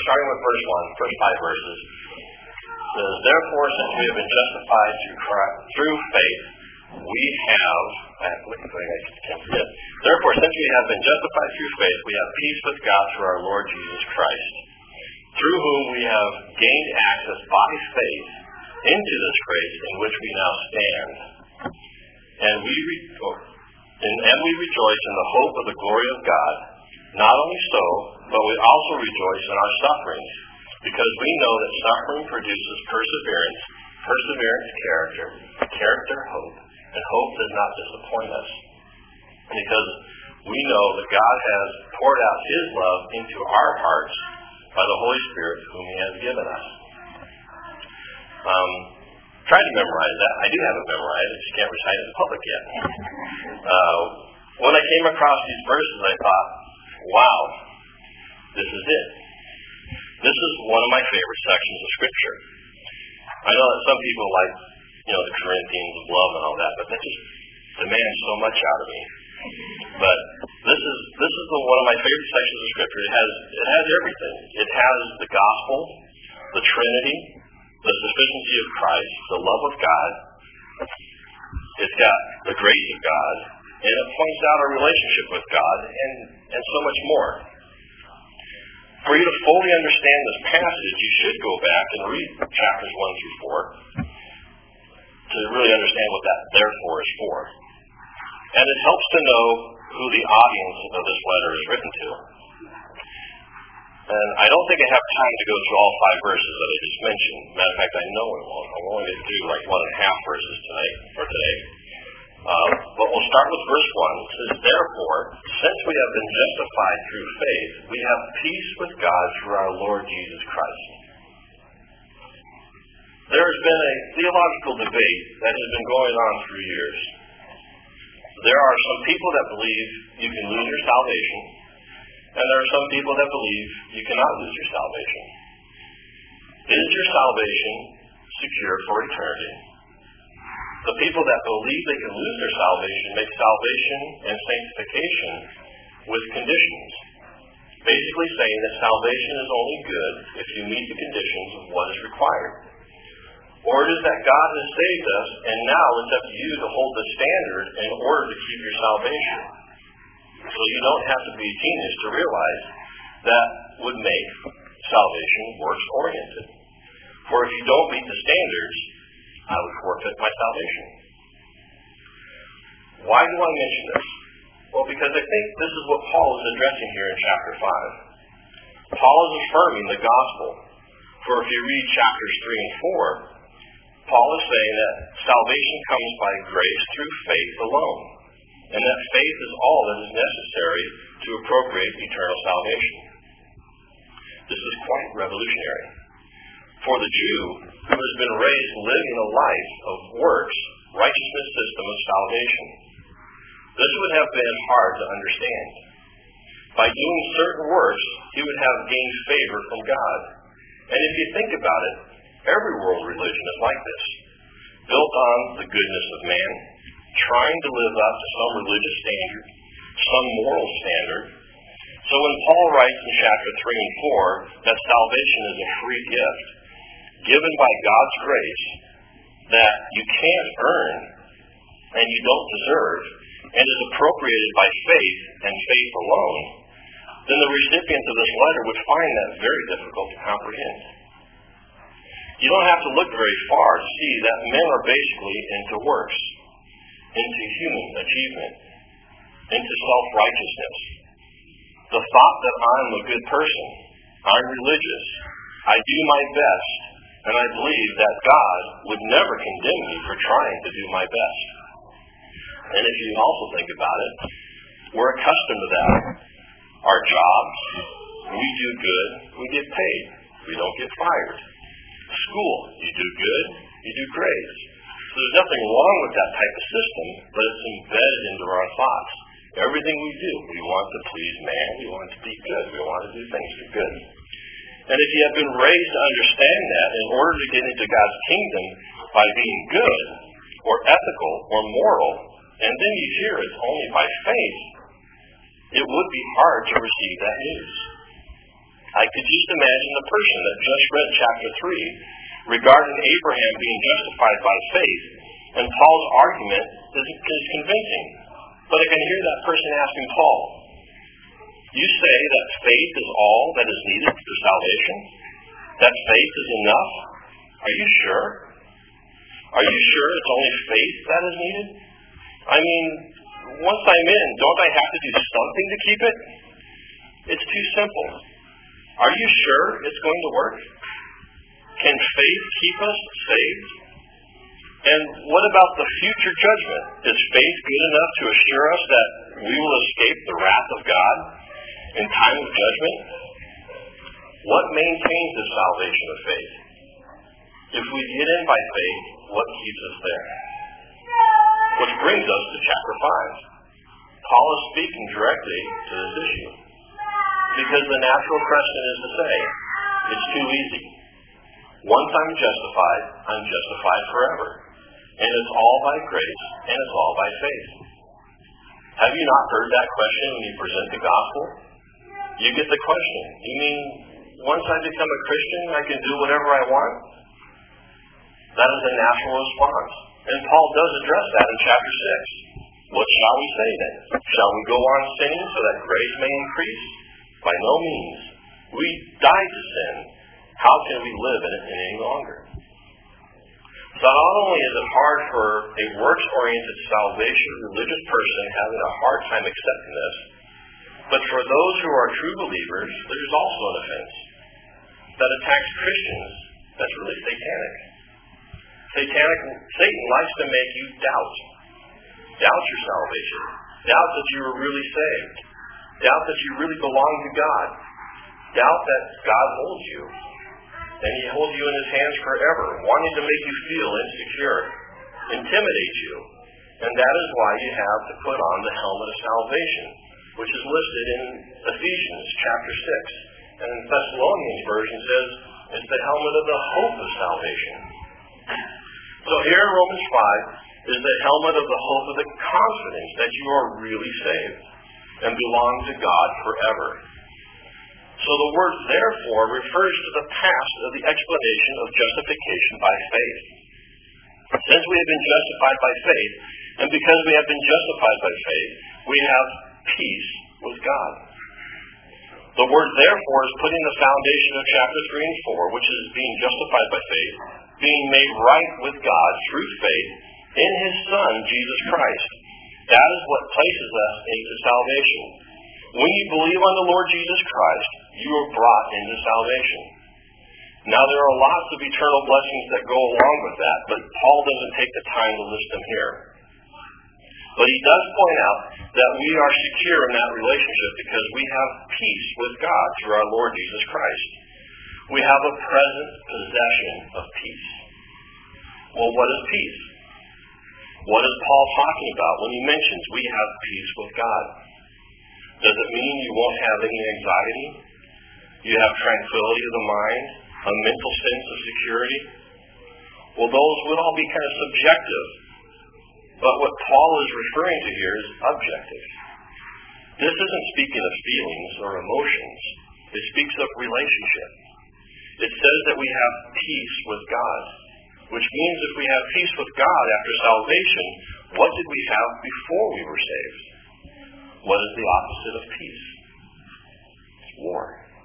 starting with verse 1, first 5 verses, says, therefore, since we have been justified through faith, we have, therefore, since we have been justified through faith, we have peace with God through our Lord Jesus Christ, through whom we have gained access by faith into this grace in which we now stand. And we rejoice in the hope of the glory of God. Not only so, but we also rejoice in our sufferings, because we know that suffering produces perseverance, perseverance character, character hope, and hope does not disappoint us. Because we know that God has poured out His love into our hearts by the Holy Spirit whom He has given us. Tried to memorize that. I do have it memorized. I just can't recite it in public yet. When I came across these verses, I thought, wow, this is it. This is one of my favorite sections of Scripture. I know that some people like, the Corinthians of love and all that, but that just demands so much out of me. But this is one of my favorite sections of Scripture. It has everything. It has the gospel, the Trinity, the sufficiency of Christ, the love of God. It's got the grace of God, and it points out our relationship with God, and so much more. For you to fully understand this passage, you should go back and read chapters 1 through 4 to really understand what that therefore is for. And it helps to know who the audience of this letter is written to. And I don't think I have time to go through all 5 verses that I just mentioned. Matter of fact, I know I won't. I'll only get through like 1.5 verses today. But we'll start with verse 1. It says, therefore, since we have been justified through faith, we have peace with God through our Lord Jesus Christ. There has been a theological debate that has been going on for years. There are some people that believe you can lose your salvation, and there are some people that believe you cannot lose your salvation. Is your salvation secure for eternity? The people that believe they can lose their salvation make salvation and sanctification with conditions, basically saying that salvation is only good if you meet the conditions of what is required. Or it is that God has saved us, and now it's up to you to hold the standard in order to keep your salvation. So you don't have to be a genius to realize that would make salvation works-oriented. For if you don't meet the standards, I would forfeit my salvation. Why do I mention this? Well, because I think this is what Paul is addressing here in chapter 5. Paul is affirming the gospel. For if you read chapters 3 and 4, Paul is saying that salvation comes by grace through faith alone, and that faith is all that is necessary to appropriate eternal salvation. This is quite revolutionary. For the Jew, who has been raised living a life of works, righteousness system of salvation, this would have been hard to understand. By doing certain works, he would have gained favor from God. And if you think about it, every world religion is like this, built on the goodness of man, trying to live up to some religious standard, some moral standard. So when Paul writes in chapter 3 and 4 that salvation is a free gift, given by God's grace, that you can't earn and you don't deserve, and is appropriated by faith and faith alone, then the recipients of this letter would find that very difficult to comprehend. You don't have to look very far to see that men are basically into works, into human achievement, into self-righteousness. The thought that I'm a good person, I'm religious, I do my best, and I believe that God would never condemn me for trying to do my best. And if you also think about it, we're accustomed to that. Our jobs, we do good, we get paid. We don't get fired. School, you do good, you do great. So there's nothing wrong with that type of system, but it's embedded into our thoughts. Everything we do, we want to please man, we want to be good, we want to do things for good. And if you have been raised to understand that, in order to get into God's kingdom by being good, or ethical, or moral, and then you hear it's only by faith, it would be hard to receive that news. I could just imagine the person that just read chapter 3 regarding Abraham being justified by faith, and Paul's argument is convincing. But I can hear that person asking Paul, you say that faith is all that is needed for salvation? That faith is enough? Are you sure? Are you sure it's only faith that is needed? I mean, once I'm in, don't I have to do something to keep it? It's too simple. Are you sure it's going to work? Can faith keep us saved? And what about the future judgment? Is faith good enough to assure us that we will escape the wrath of God in time of judgment? What maintains the salvation of faith? If we get in by faith, what keeps us there? Which brings us to chapter 5. Paul is speaking directly to this issue. Because the natural question is to say, it's too easy. Once I'm justified forever. And it's all by grace, and it's all by faith. Have you not heard that question when you present the gospel? You get the question, you mean, once I become a Christian, I can do whatever I want? That is a natural response. And Paul does address that in chapter 6. What shall we say then? Shall we go on sinning so that grace may increase? By no means. We died to sin. How can we live in it any longer? So not only is it hard for a works-oriented salvation religious person having a hard time accepting this, but for those who are true believers, there's also an offense that attacks Christians that's really satanic. Satan likes to make you doubt your salvation, doubt that you are really saved, doubt that you really belong to God, doubt that God holds you, and He holds you in His hands forever, wanting to make you feel insecure, intimidate you, and that is why you have to put on the helmet of salvation, which is listed in Ephesians chapter 6, and in Thessalonians version says it's the helmet of the hope of salvation. So here in Romans 5 is the helmet of the hope of the confidence that you are really saved and belong to God forever. So the word therefore refers to the past of the explanation of justification by faith. Since we have been justified by faith, and because we have been justified by faith, we have peace with God. The word therefore is putting the foundation of chapter 3 and 4, which is being justified by faith, being made right with God through faith in His Son, Jesus Christ. That is what places us into salvation. When you believe on the Lord Jesus Christ, you are brought into salvation. Now there are lots of eternal blessings that go along with that, but Paul doesn't take the time to list them here. But he does point out that we are secure in that relationship because we have peace with God through our Lord Jesus Christ. We have a present possession of peace. Well, what is peace? What is Paul talking about when he mentions we have peace with God? Does it mean you won't have any anxiety? You have tranquility of the mind, a mental sense of security? Well, those would all be kind of subjective. But what Paul is referring to here is objective. This isn't speaking of feelings or emotions. It speaks of relationship. It says that we have peace with God, which means if we have peace with God after salvation, what did we have before we were saved? What is the opposite of peace? It's war.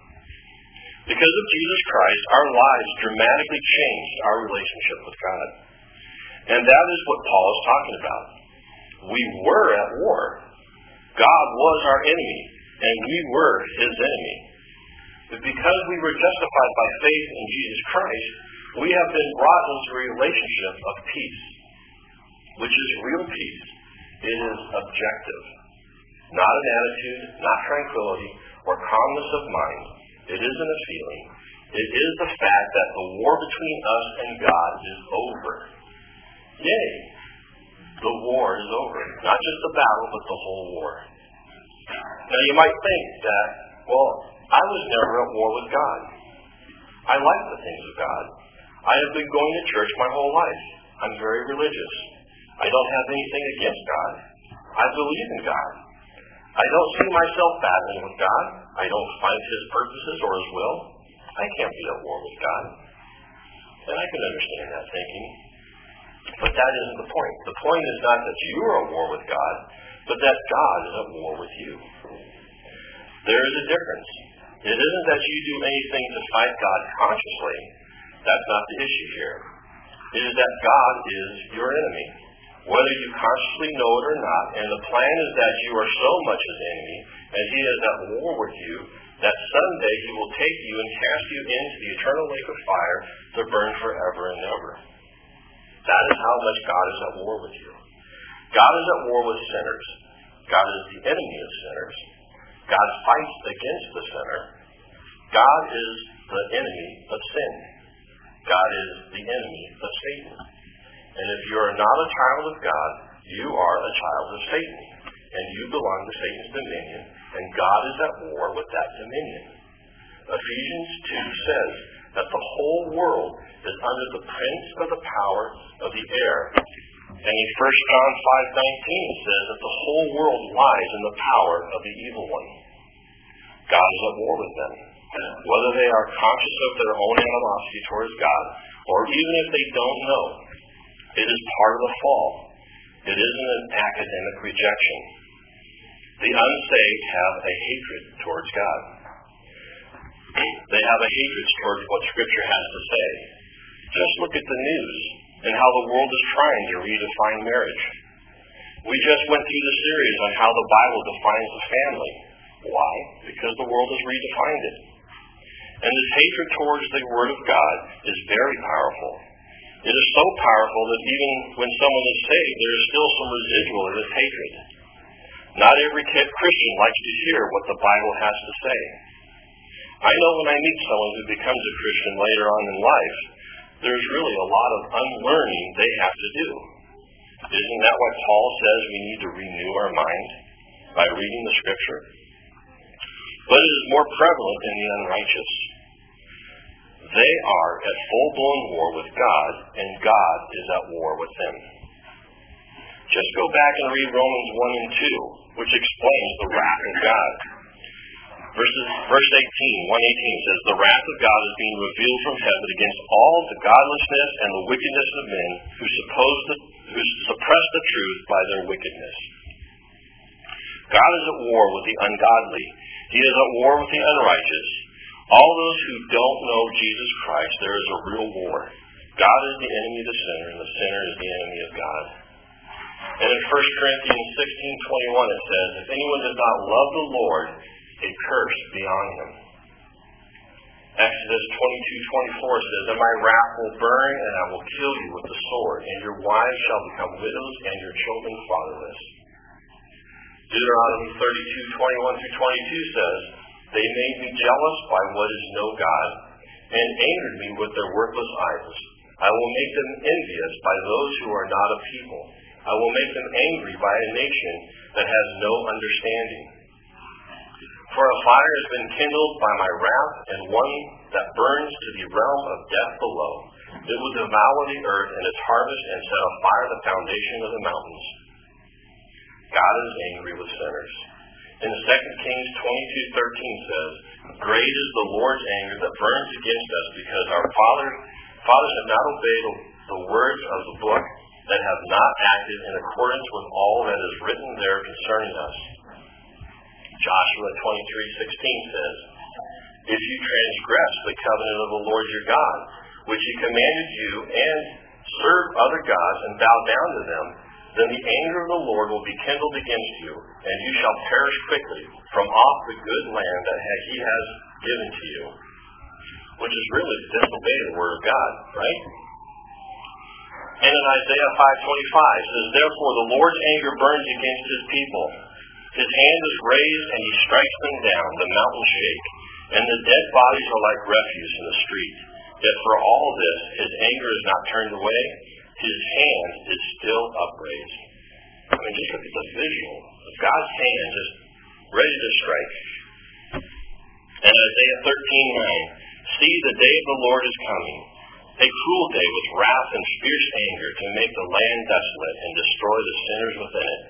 Because of Jesus Christ, our lives dramatically changed our relationship with God. And that is what Paul is talking about. We were at war. God was our enemy, and we were His enemy. But because we were justified by faith in Jesus Christ, we have been brought into a relationship of peace, which is real peace. It is objective. Not an attitude, not tranquility, or calmness of mind. It isn't a feeling. It is the fact that the war between us and God is over. Yay! The war is over. Not just the battle, but the whole war. Now you might think that, well, I was never at war with God. I like the things of God. I have been going to church my whole life. I'm very religious. I don't have anything against God. I believe in God. I don't see myself battling with God. I don't find His purposes or His will. I can't be at war with God. And I can understand that thinking. But that isn't the point. The point is not that you are at war with God, but that God is at war with you. There is a difference. It isn't that you do anything to fight God consciously. That's not the issue here. It is that God is your enemy, whether you consciously know it or not, and the plan is that you are so much his enemy, and he is at war with you, that someday he will take you and cast you into the eternal lake of fire to burn forever and ever. That is how much God is at war with you. God is at war with sinners. God is the enemy of sinners. God fights against the sinner. God is the enemy of sin. God is the enemy of Satan. And if you are not a child of God, you are a child of Satan. And you belong to Satan's dominion, and God is at war with that dominion. Ephesians 2 says that the whole world is under the prince of the power of the air. And in 1 John 5:19 says that the whole world lies in the power of the evil one. God is at war with them. Whether they are conscious of their own animosity towards God, or even if they don't know, it is part of the fall. It isn't an academic rejection. The unsaved have a hatred towards God. They have a hatred towards what Scripture has to say. Just look at the news and how the world is trying to redefine marriage. We just went through the series on how the Bible defines the family. Why? Because the world has redefined it. And this hatred towards the Word of God is very powerful. It is so powerful that even when someone is saved, there is still some residual of this hatred. Not every Christian likes to hear what the Bible has to say. I know when I meet someone who becomes a Christian later on in life, there's really a lot of unlearning they have to do. Isn't that what Paul says we need to renew our mind by reading the Scripture? But it is more prevalent in the unrighteous. They are at full-blown war with God, and God is at war with them. Just go back and read Romans 1 and 2, which explains the wrath of God. Verse 1:18 says, "The wrath of God is being revealed from heaven against all the godlessness and the wickedness of men who suppress the truth by their wickedness." God is at war with the ungodly. He is at war with the unrighteous. All those who don't know Jesus Christ, there is a real war. God is the enemy of the sinner, and the sinner is the enemy of God. And in 1 Corinthians 16:21 it says, "If anyone does not love the Lord, a curse be on him." Exodus 22:24 says, "And my wrath will burn, and I will kill you with the sword, and your wives shall become widows, and your children fatherless." Deuteronomy 32:21-22 says, "They made me jealous by what is no God, and angered me with their worthless idols. I will make them envious by those who are not a people. I will make them angry by a nation that has no understanding. For a fire has been kindled by my wrath, and one that burns to the realm of death below. It will devour the earth and its harvest, and set afire the foundation of the mountains." God is angry with sinners. In 2 Kings 22:13 says, "Great is the Lord's anger that burns against us, because our fathers have not obeyed the words of the book, that have not acted in accordance with all that is written there concerning us." Joshua 23:16 says, "If you transgress the covenant of the Lord your God, which he commanded you, and serve other gods and bow down to them, then the anger of the Lord will be kindled against you, and you shall perish quickly from off the good land that he has given to you." Which is really to disobey the word of God, right? And in Isaiah 5:25 says, "Therefore the Lord's anger burns against his people. His hand is raised, and he strikes them down, the mountains shake, and the dead bodies are like refuse in the street. Yet for all this, his anger is not turned away, his hand is still upraised." I mean, just look at the visual of God's hand just ready to strike. And Isaiah 13:9, "See, the day of the Lord is coming, a cruel day with wrath and fierce anger, to make the land desolate and destroy the sinners within it."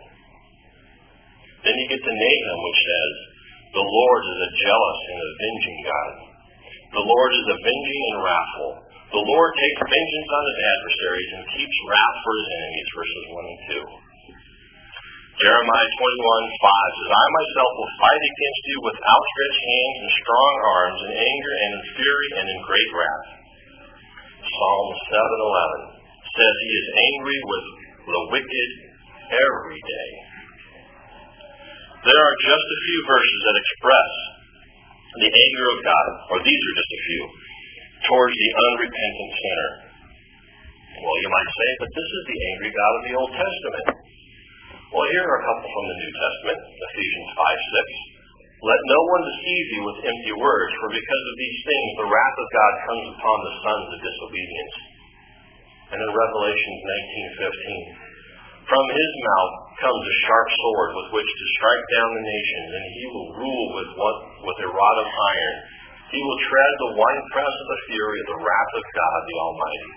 Then you get to Nahum, which says, "The Lord is a jealous and avenging God." The Lord is avenging and wrathful. The Lord takes vengeance on his adversaries and keeps wrath for his enemies, verses 1 and 2. Jeremiah 21:5 says, I myself will fight against you with outstretched hands and strong arms, in anger and in fury and in great wrath. Psalm 7:11 says he is angry with the wicked every day. There are just a few verses that express the anger of God, or these are just a few, towards the unrepentant sinner. Well, you might say, but this is the angry God of the Old Testament. Well, here are a couple from the New Testament, Ephesians 5:6. Let no one deceive you with empty words, for because of these things the wrath of God comes upon the sons of disobedience. And in Revelation 19:15, from his mouth comes a sharp sword with which to strike down the nations, and he will rule with a rod of iron. He will tread the winepress of the fury of the wrath of God the Almighty.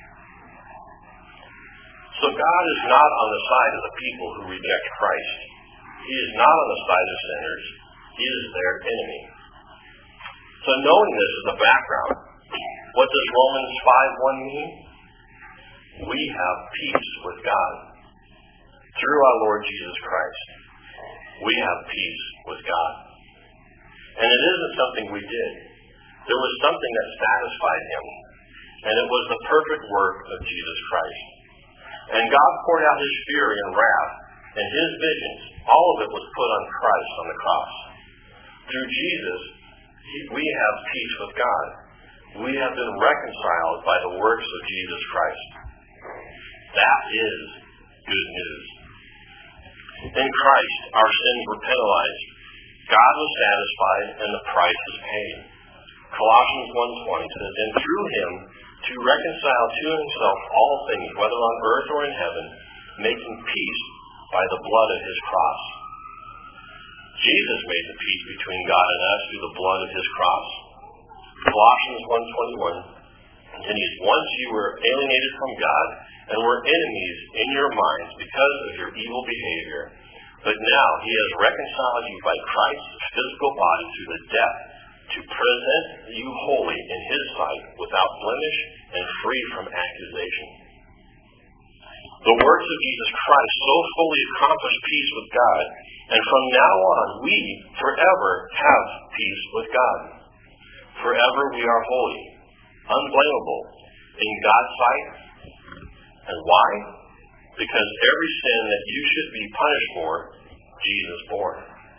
So God is not on the side of the people who reject Christ. He is not on the side of sinners. He is their enemy. So knowing this as a background, what does Romans 5:1 mean? We have peace with God. Through our Lord Jesus Christ, we have peace with God. And it isn't something we did. There was something that satisfied him, and it was the perfect work of Jesus Christ. And God poured out his fury and wrath, and his vengeance, all of it was put on Christ on the cross. Through Jesus, we have peace with God. We have been reconciled by the works of Jesus Christ. That is good news. In Christ, our sins were penalized. God was satisfied, and the price is paid. Colossians 1:20 says, and through him to reconcile to himself all things, whether on earth or in heaven, making peace by the blood of his cross. Jesus made the peace between God and us through the blood of his cross. Colossians 1:21 continues, once you were alienated from God and were enemies in your minds because of your evil behavior, but now he has reconciled you by Christ's physical body through the death to present you holy in his sight, without blemish and free from accusation. The works of Jesus Christ so fully accomplished peace with God, and from now on we forever have peace with God. Forever we are holy, unblameable in God's sight. And why? Because every sin that you should be punished for, Jesus bore.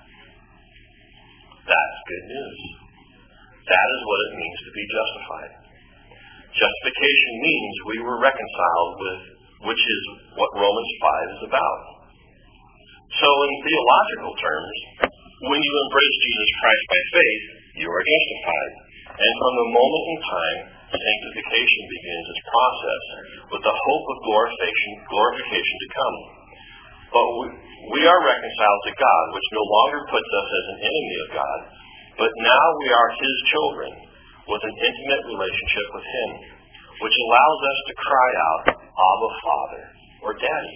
That's good news. That is what it means to be justified. Justification means we were reconciled with, which is what Romans 5 is about. So in theological terms, when you embrace Jesus Christ by faith, you are justified. And from the moment in time, sanctification begins its process with the hope of glorification to come. But we are reconciled to God, which no longer puts us as an enemy of God, but now we are his children with an intimate relationship with him, which allows us to cry out, Abba, Father, or Daddy.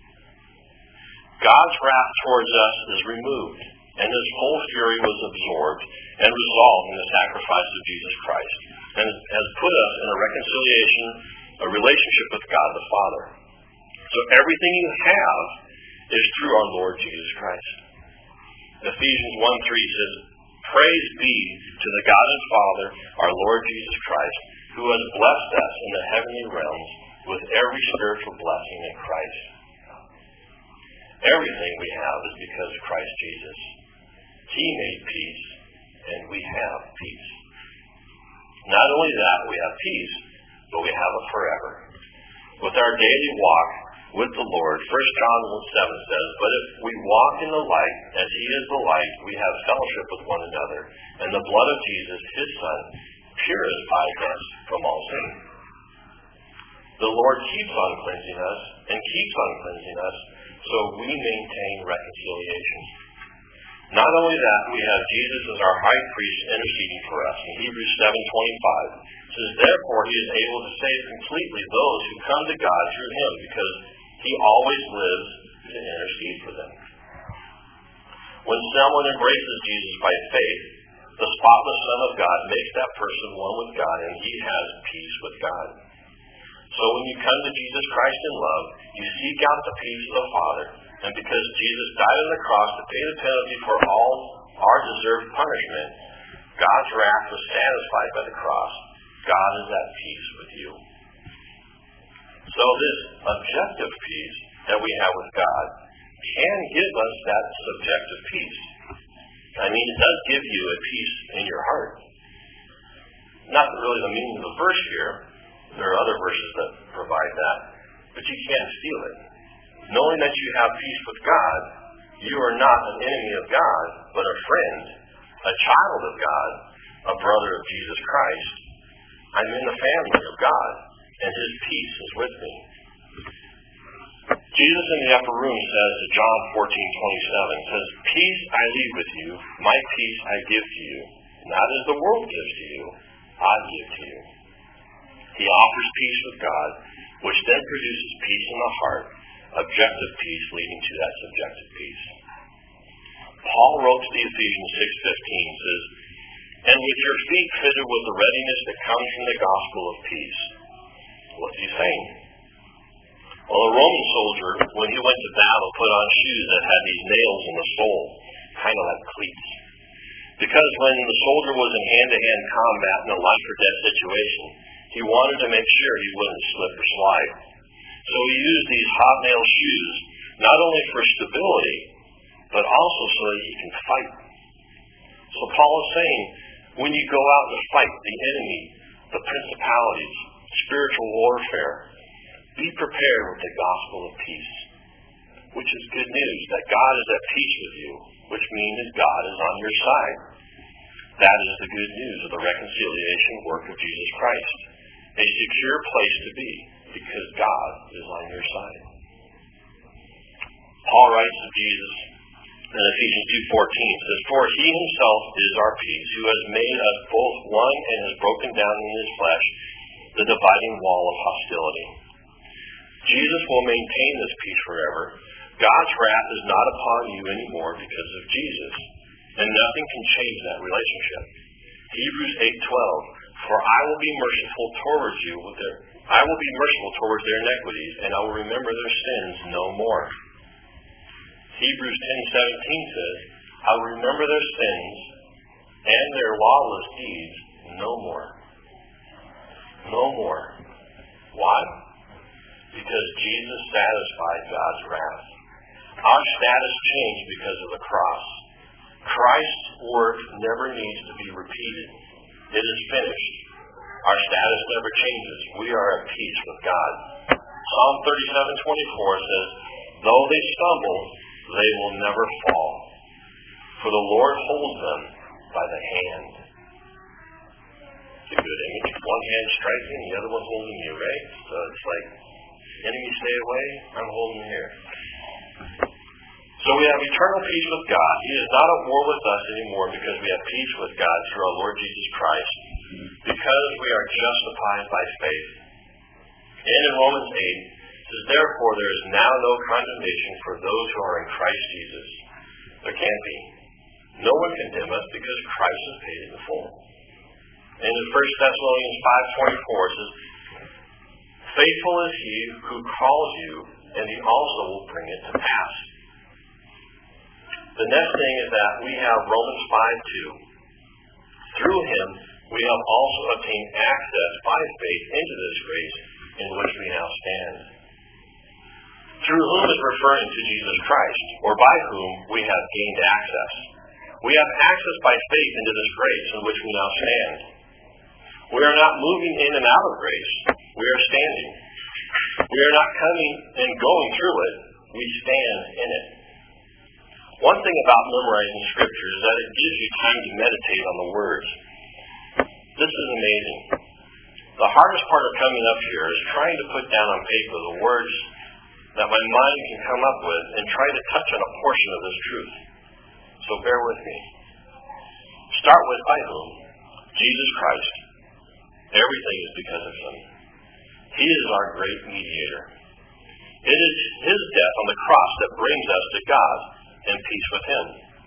God's wrath towards us is removed, and his whole fury was absorbed and resolved in the sacrifice of Jesus Christ, and has put us in a reconciliation, a relationship with God the Father. So everything you have is through our Lord Jesus Christ. Ephesians 1:3 says, praise be to the God and Father, our Lord Jesus Christ, who has blessed us in the heavenly realms with every spiritual blessing in Christ. Everything we have is because of Christ Jesus. He made peace, and we have peace. Not only that, we have peace, but we have it forever. With our daily walk with the Lord, 1 John 1:7 says, but if we walk in the light, as he is the light, we have fellowship with one another, and the blood of Jesus, his Son, purifies us from all sin. The Lord keeps on cleansing us, and keeps on cleansing us, so we maintain reconciliation. Not only that, we have Jesus as our high priest interceding for us. In Hebrews 7:25 it says, therefore he is able to save completely those who come to God through him, because he always lives to intercede for them. When someone embraces Jesus by faith, The spotless Son of God makes that person one with God, and he has peace with God. So when you come to Jesus Christ in love, you seek out the peace of the Father, and because Jesus died on the cross to pay the penalty for all our deserved punishment, God's wrath was satisfied by the cross. God is at peace with you. So this objective peace that we have with God can give us that subjective peace. I mean, it does give you a peace in your heart. Not really the meaning of the verse here. There are other verses that provide that. But you can't steal it. Knowing that you have peace with God, you are not an enemy of God, but a friend, a child of God, a brother of Jesus Christ. I'm in the family of God, and his peace is with me. Jesus in the upper room says in John 14:27, says, "Peace I leave with you, my peace I give to you. Not as the world gives to you, I give to you." He offers peace with God, which then produces peace in the heart, objective peace leading to that subjective peace. Paul wrote to the Ephesians 6:15, says, "And with your feet fitted with the readiness that comes from the gospel of peace." What's he saying? Well, a Roman soldier, when he went to battle, put on shoes that had these nails in the sole, kind of like cleats. Because when the soldier was in hand-to-hand combat in a life-or-death situation, he wanted to make sure he wouldn't slip or slide. So he used these hobnail shoes, not only for stability, but also so that he can fight. So Paul is saying, when you go out to fight the enemy, the principalities, spiritual warfare, be prepared with the gospel of peace, which is good news, that God is at peace with you, which means that God is on your side. That is the good news of the reconciliation work of Jesus Christ. A secure place to be, because God is on your side. Paul writes of Jesus in Ephesians 2:14, says, "For he himself is our peace, who has made us both one and has broken down in his flesh the dividing wall of hostility." Jesus will maintain this peace forever. God's wrath is not upon you anymore because of Jesus, and nothing can change that relationship. Hebrews 8:12, "For I will be merciful towards their iniquities, and I will remember their sins no more." Hebrews 10:17 says, "I will remember their sins and their lawless deeds no more." No more. Why? Because Jesus satisfied God's wrath. Our status changed because of the cross. Christ's work never needs to be repeated. It is finished. Our status never changes. We are at peace with God. Psalm 37:24 says, "Though they stumble, they will never fall, for the Lord holds them by the hand." It's a good image. One hand striking, the other one holding you, right? So it's like, enemy stay away, I'm holding here. So we have eternal peace with God. He is not at war with us anymore because we have peace with God through our Lord Jesus Christ, because we are justified by faith. And in Romans 8, it says, "Therefore there is now no condemnation for those who are in Christ Jesus." There can't be. No one can condemn us because Christ has paid it in full. And in 1 Thessalonians 5:24 it says, "Faithful is he who calls you, and he also will bring it to pass." The next thing is that we have Romans 5:2. "Through him we have also obtained access by faith into this grace in which we now stand." Through whom is referring to Jesus Christ, or by whom we have gained access. We have access by faith into this grace in which we now stand. We are not moving in and out of grace. We are standing. We are not coming and going through it. We stand in it. One thing about memorizing Scripture is that it gives you time to meditate on the words. This is amazing. The hardest part of coming up here is trying to put down on paper the words that my mind can come up with and try to touch on a portion of this truth. So bear with me. Start with by whom? Jesus Christ. Everything is because of him. He is our great mediator. It is his death on the cross that brings us to God and peace with him.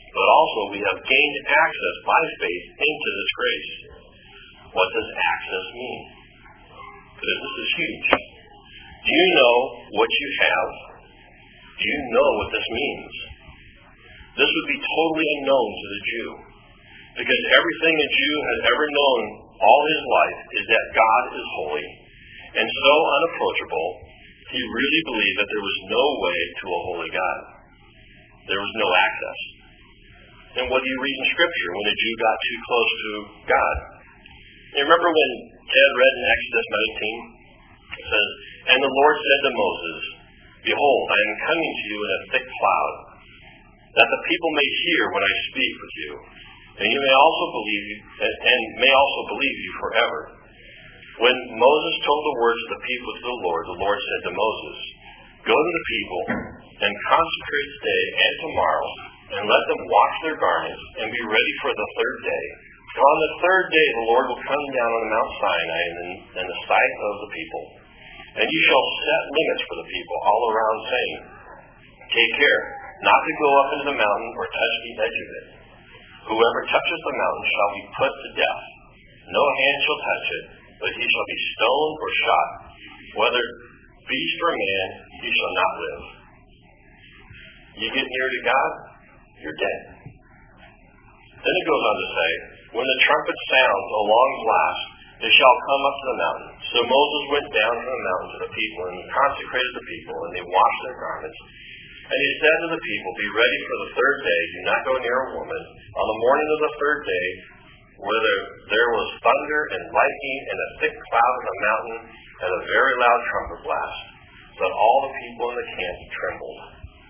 but also we have gained access by faith into this grace. What does access mean? Because this is huge. Do you know what you have? Do you know what this means? This would be totally unknown to the Jew, because everything a Jew has ever known all his life is that God is holy and so unapproachable, he really believed that there was no way to a holy God. There was no access. And what do you read in Scripture when a Jew got too close to God? You remember when Ted read in Exodus 19? It says, "And the Lord said to Moses, Behold, I am coming to you in a thick cloud, that the people may hear when I speak with you, and you may also believe you forever." When Moses told the words of the people to the Lord said to Moses, "Go to the people and consecrate today and tomorrow, and let them wash their garments and be ready for the third day. For on the third day the Lord will come down on Mount Sinai in the sight of the people. And you shall set limits for the people all around, saying, Take care not to go up into the mountain or touch the edge of it. Whoever touches the mountain shall be put to death. No hand shall touch it, but he shall be stoned or shot. Whether beast or man, he shall not live." You get near to God, you're dead. Then it goes on to say, "When the trumpet sounds a long blast, they shall come up to the mountain. So Moses went down from the mountain to the people, and he consecrated the people, and they washed their garments. And he said to the people, Be ready for the third day. Do not go near a woman. On the morning of the third day, whether there was thunder and lightning and a thick cloud on the mountain and a very loud trumpet blast, that all the people in the camp trembled."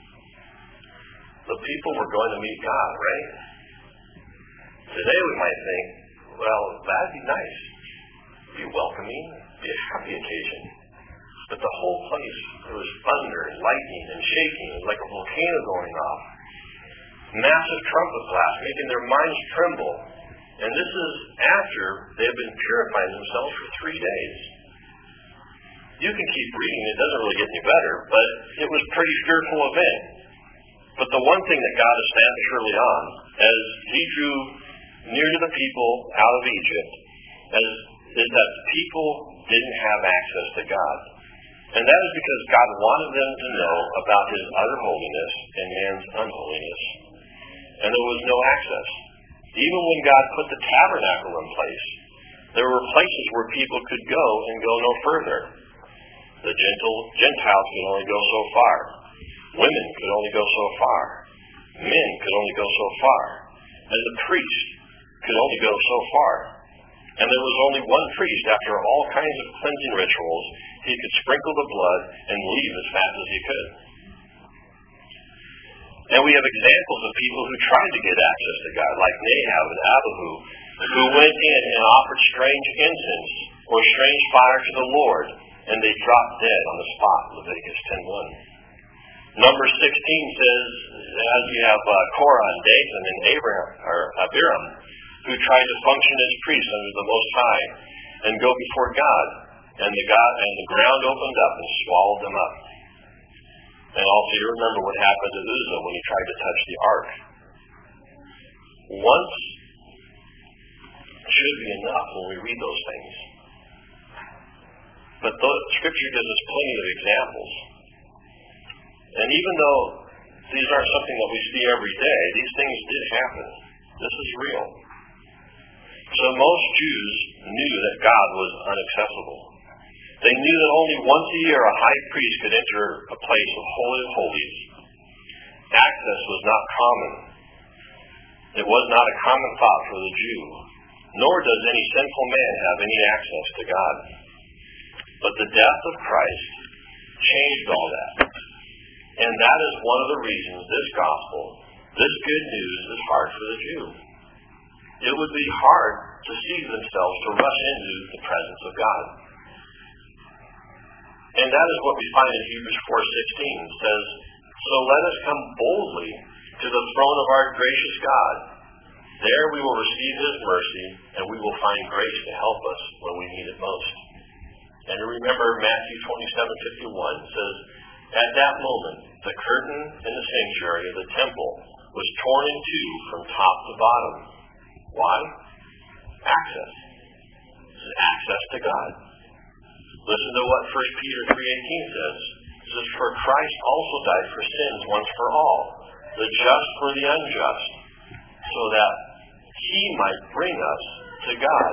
The people were going to meet God, right? Today we might think, well, that'd be nice. Be welcoming, be a happy occasion. But the whole place, there was thunder and lightning and shaking. It was like a volcano going off. Massive trumpet blast, making their minds tremble. And this is after they have been purifying themselves for 3 days. You can keep reading, it doesn't really get any better, but it was a pretty fearful event. But the one thing that God established early on, as he drew near to the people out of Egypt, is that the people didn't have access to God. And that is because God wanted them to know about his utter holiness and man's unholiness. And there was no access. Even when God put the tabernacle in place, there were places where people could go and go no further. The Gentiles could only go so far. Women could only go so far. Men could only go so far. And the priest could only go so far. And there was only one priest, after all kinds of cleansing rituals, he could sprinkle the blood and leave as fast as he could. And we have examples of people who tried to get access to God, like Nahab and Abihu, who went in and offered strange incense or strange fire to the Lord, and they dropped dead on the spot, Leviticus 10:1. Numbers 16 says, as you have Korah and Dathan and Abiram, who tried to function as priests under the Most High and go before God, and the ground opened up and swallowed them up. And also you remember what happened to Uzzah when he tried to touch the ark. Once should be enough when we read those things. But the Scripture gives us plenty of examples. And even though these aren't something that we see every day, these things did happen. This is real. So most Jews knew that God was inaccessible. They knew that only once a year a high priest could enter a place of holy of holies. Access was not common. It was not a common thought for the Jew, nor does any sinful man have any access to God. But the death of Christ changed all that. And that is one of the reasons this gospel, this good news, is hard for the Jew. It would be hard to see themselves to rush into the presence of God. And that is what we find in Hebrews 4:16. It says, So let us come boldly to the throne of our gracious God. There we will receive his mercy, and we will find grace to help us when we need it most. And remember Matthew 27:51 says, At that moment, the curtain in the sanctuary of the temple was torn in two from top to bottom. Why? Access. This is access to God. Listen to what 1 Peter 3:18 says. It says, "For Christ also died for sins once for all, the just for the unjust, so that he might bring us to God."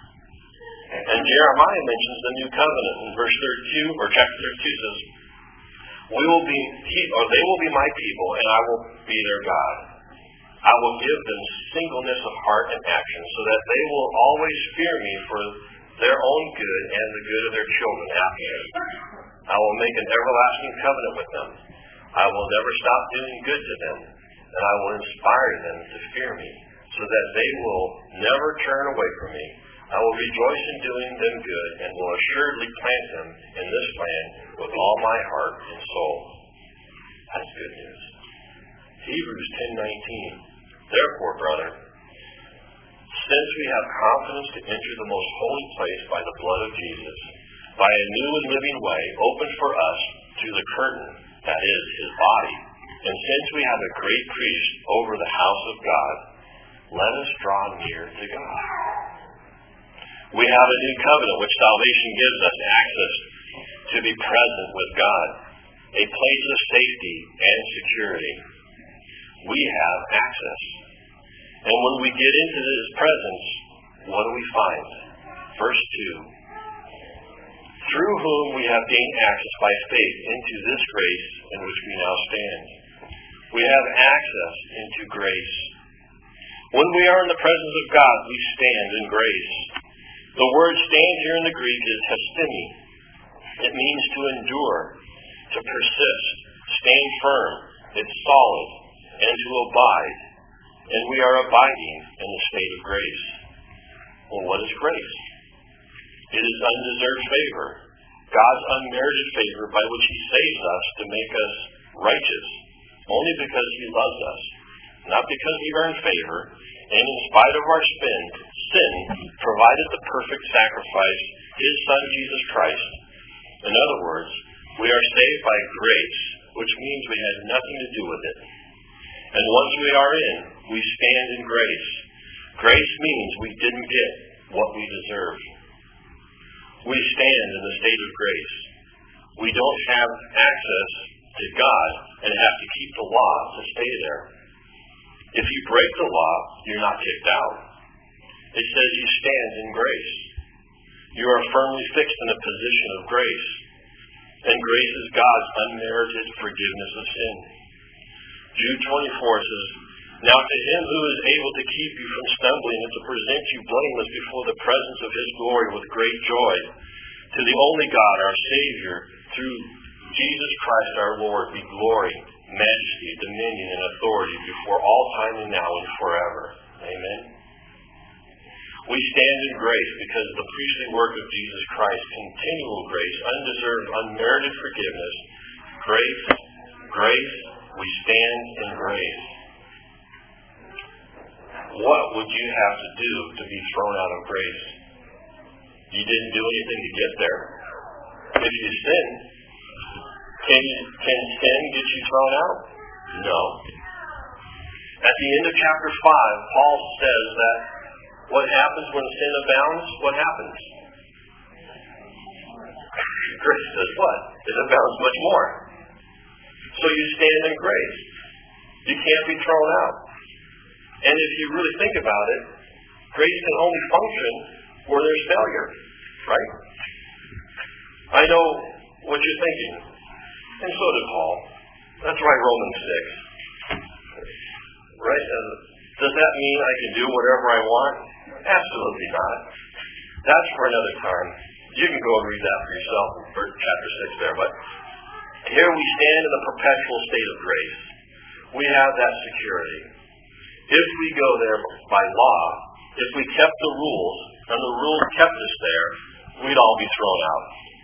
And Jeremiah mentions the new covenant in verse 32, or chapter 32 says, they will be my people, and I will be their God. I will give them singleness of heart and action, so that they will always fear me for their own good and the good of their children after them. I will make an everlasting covenant with them. I will never stop doing good to them, and I will inspire them to fear me, so that they will never turn away from me. I will rejoice in doing them good, and will assuredly plant them in this land with all my heart and soul. That's good news. Hebrews 10:19. Therefore, brother, since we have confidence to enter the most holy place by the blood of Jesus, by a new and living way opened for us through the curtain, that is, his body, and since we have a great priest over the house of God, let us draw near to God. We have a new covenant which salvation gives us access to be present with God, a place of safety and security. We have access. And when we get into his presence, what do we find? Verse 2. Through whom we have gained access by faith into this grace in which we now stand. We have access into grace. When we are in the presence of God, we stand in grace. The word stand here in the Greek is hastemi. It means to endure, to persist, stand firm, it's solid, and to abide. And we are abiding in the state of grace. Well, what is grace? It is undeserved favor, God's unmerited favor by which he saves us to make us righteous, only because he loves us, not because we earn favor, and in spite of our sin, provided the perfect sacrifice, his Son Jesus Christ. In other words, we are saved by grace, which means we had nothing to do with it. And once we are in, we stand in grace. Grace means we didn't get what we deserved. We stand in the state of grace. We don't have access to God and have to keep the law to stay there. If you break the law, you're not kicked out. It says you stand in grace. You are firmly fixed in a position of grace. And grace is God's unmerited forgiveness of sin. Jude 24 says, "Now to him who is able to keep you from stumbling and to present you blameless before the presence of his glory with great joy, to the only God, our Savior, through Jesus Christ our Lord, be glory, majesty, dominion, and authority before all time and now and forever." Amen. We stand in grace because of the priestly work of Jesus Christ, continual grace, undeserved, unmerited forgiveness, grace, we stand in grace. What would you have to do to be thrown out of grace? You didn't do anything to get there. If you sin, can sin get you thrown out? No. At the end of chapter 5, Paul says that what happens when sin abounds? What happens? Grace says what? It abounds much more. So you stand in grace. You can't be thrown out. And if you really think about it, grace can only function where there's failure, right? I know what you're thinking, and so did Paul. That's right, Romans 6. Right? Does that mean I can do whatever I want? Absolutely not. That's for another time. You can go and read that for yourself in chapter 6 there, but here we stand in the perpetual state of grace. We have that security. If we go there by law, if we kept the rules, and the rules kept us there, we'd all be thrown out.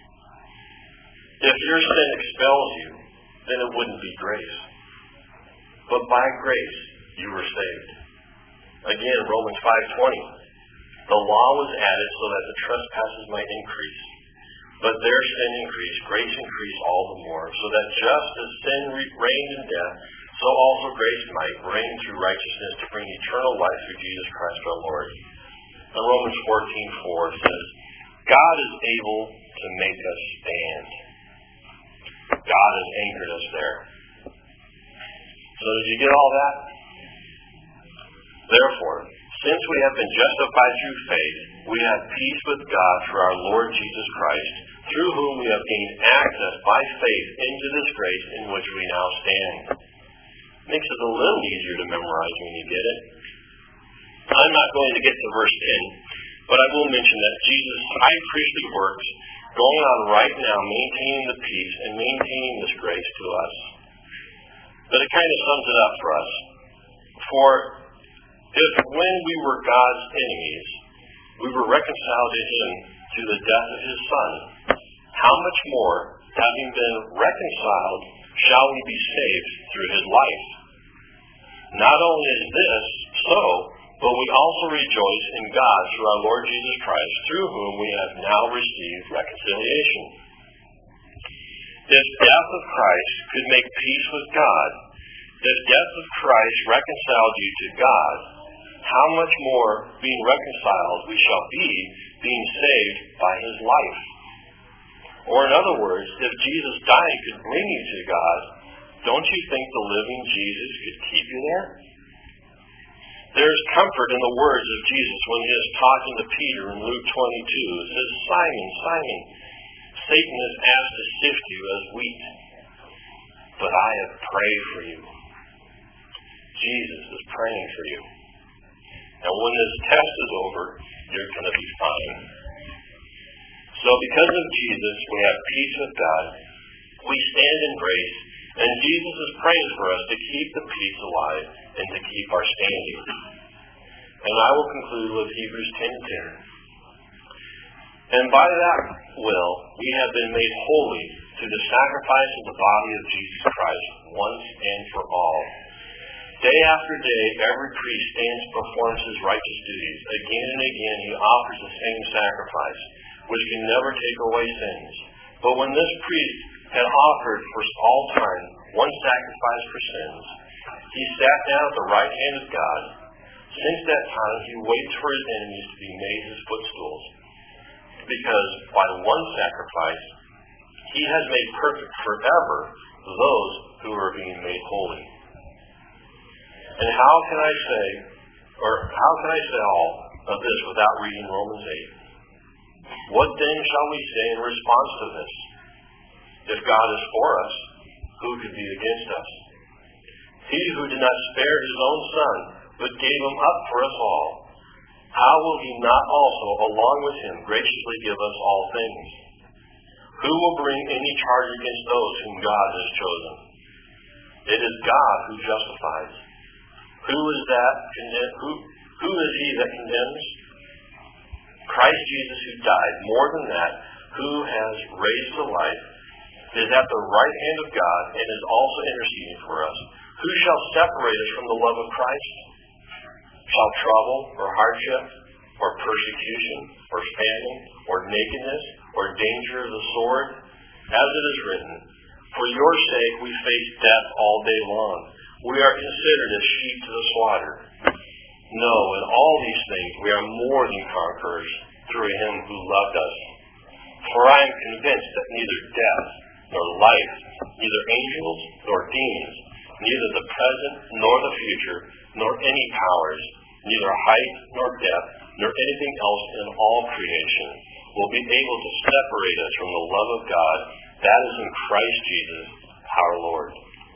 If your sin expels you, then it wouldn't be grace. But by grace, you were saved. Again, Romans 5:20. The law was added so that the trespasses might increase. But their sin increased, grace increased all the more, so that just as sin reigned in death, so also grace might reign through righteousness to bring eternal life through Jesus Christ our Lord. And Romans 14:4 says, God is able to make us stand. God has anchored us there. So did you get all that? Therefore, since we have been justified through faith, we have peace with God through our Lord Jesus Christ, through whom we have gained access by faith into this grace in which we now stand. Makes it a little easier to memorize when you get it. I'm not going to get to verse 10, but I will mention that Jesus' high priestly works going on right now, maintaining the peace and maintaining this grace to us. But it kind of sums it up for us. For if when we were God's enemies, we were reconciled to Him through the death of His Son, how much more, having been reconciled, shall we be saved through His life? Not only is this so, but we also rejoice in God through our Lord Jesus Christ, through whom we have now received reconciliation. If death of Christ could make peace with God, if death of Christ reconciled you to God, how much more, being reconciled, we shall be, being saved by His life. Or in other words, if Jesus dying could bring you to God, don't you think the living Jesus could keep you there? There is comfort in the words of Jesus when He is talking to Peter in Luke 22. It says, Simon, Simon, Satan has asked to sift you as wheat, but I have prayed for you. Jesus is praying for you. And when this test is over, you're going to be fine. So because of Jesus, we have peace with God. We stand in grace, and Jesus is praying for us to keep the peace alive and to keep our standing. And I will conclude with Hebrews 10:10. And by that will, we have been made holy through the sacrifice of the body of Jesus Christ once and for all. Day after day, every priest stands and performs his righteous duties. Again and again, he offers the same sacrifice, which can never take away sins. But when this priest had offered for all time one sacrifice for sins, he sat down at the right hand of God. Since that time, he waits for his enemies to be made his footstools. Because by one sacrifice, he has made perfect forever those who are being made holy. And how can I say all of this without reading Romans 8? What then shall we say in response to this? If God is for us, who could be against us? He who did not spare His own Son, but gave Him up for us all, how will He not also, along with Him, graciously give us all things? Who will bring any charge against those whom God has chosen? It is God who justifies. Who is He that condemns? Christ Jesus, who died, more than that, who has raised to life, is at the right hand of God and is also interceding for us. Who shall separate us from the love of Christ? Shall trouble, or hardship, or persecution, or famine, or nakedness, or danger of the sword? As it is written, for your sake we face death all day long. We are considered as sheep to the slaughter. No, in all these things we are more than conquerors through Him who loved us. For I am convinced that neither death, nor life, neither angels, nor demons, neither the present, nor the future, nor any powers, neither height, nor depth, nor anything else in all creation, will be able to separate us from the love of God that is in Christ Jesus, our Lord.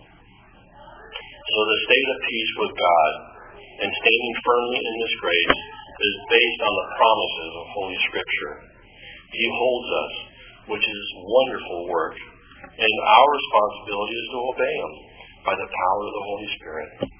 So the state of peace with God and standing firmly in this grace is based on the promises of Holy Scripture. He holds us, which is wonderful work, and our responsibility is to obey Him by the power of the Holy Spirit.